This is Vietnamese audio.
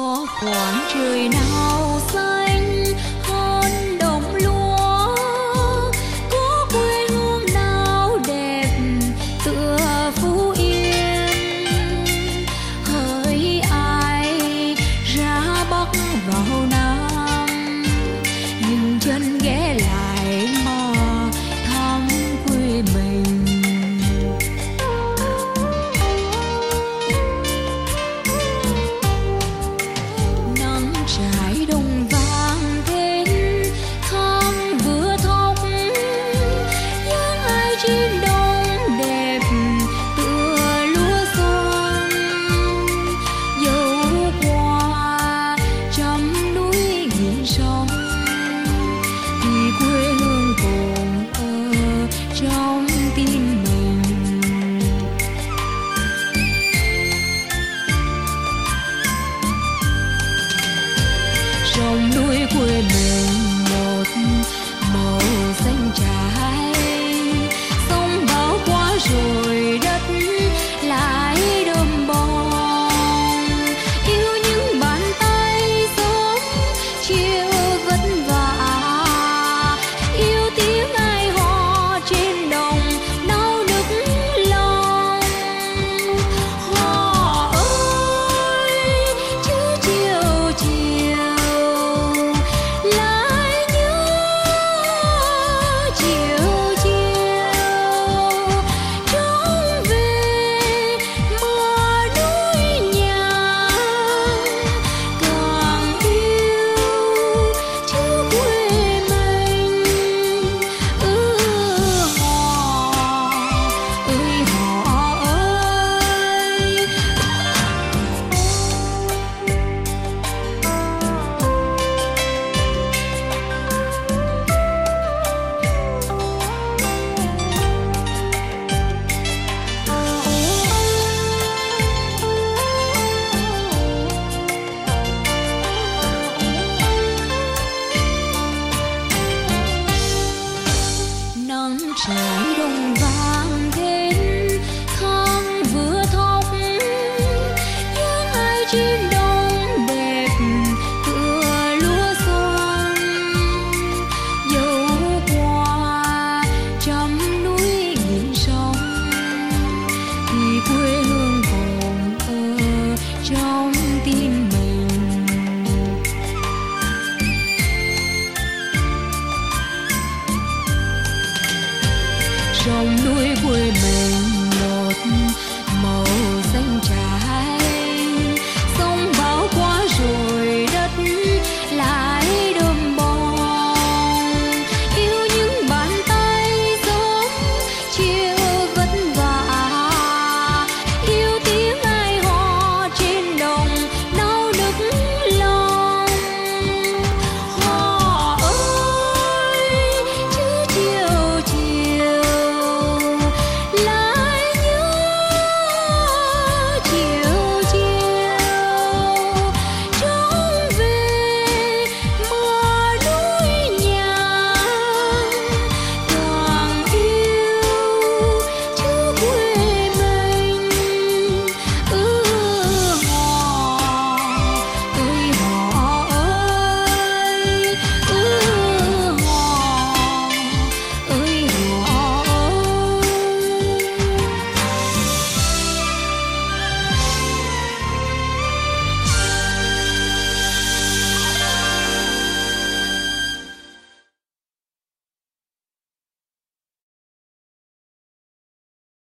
khoảng trời nào xanh hơn đồng lúa, có quê hương nào đẹp tựa Phú Yên. Hỡi ai ra Bắc vào Nam, dừng chân ghé lại mà thăm quê mình. Trải đồng vàng đến thăm vừa thóc, những ai chim đông đẹp tựa lúa xuân. Dẫu qua trăm núi nghìn sông, thì quê hương còn ở trong tim mình. Sông núi quê mình